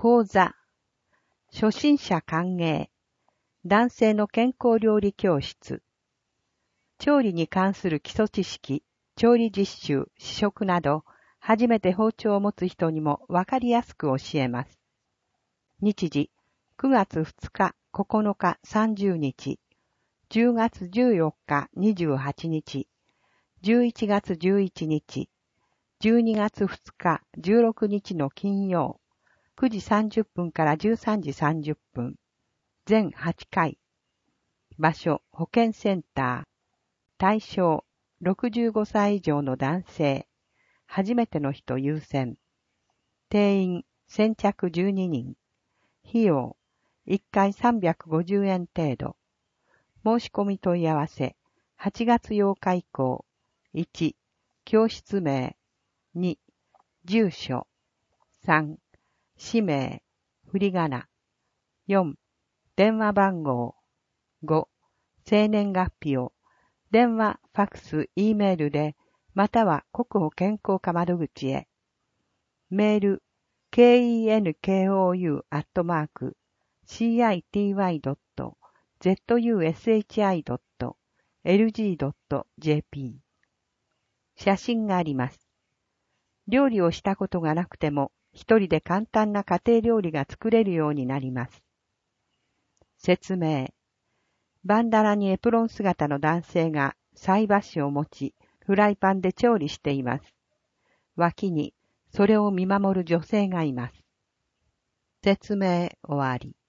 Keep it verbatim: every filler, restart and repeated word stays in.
講座。初心者歓迎。男性の健康料理教室。調理に関する基礎知識、調理実習、試食など、初めて包丁を持つ人にもわかりやすく教えます。日時、くがつふつか、ここのか、さんじゅうにち、じゅうがつじゅうよっか、にじゅうはちにち、じゅういちがつじゅういちにち、じゅうにがつふつか、じゅうろくにちの金曜、くじさんじゅっぷんからじゅうさんじさんじゅっぷん、全はちかい。場所、保健センター。対象、ろくじゅうごさい以上の男性。初めての人優先。定員、先着じゅうににん。費用、いっかいさんびゃくごじゅうえん程度。申し込み問い合わせ、はちがつようか以降。いち、教室名。に、住所。さん、氏名、振り仮名。よん、電話番号。ご、生年月日を、電話、ファクス、Eメールで、または国保健康課窓口へ。メール、kenkou アットマーク、city.zushi.lg.jp。写真があります。料理をしたことがなくても、一人で簡単な家庭料理が作れるようになります。説明。バンダラにエプロン姿の男性が菜箸を持ち、フライパンで調理しています。脇にそれを見守る女性がいます。説明終わり。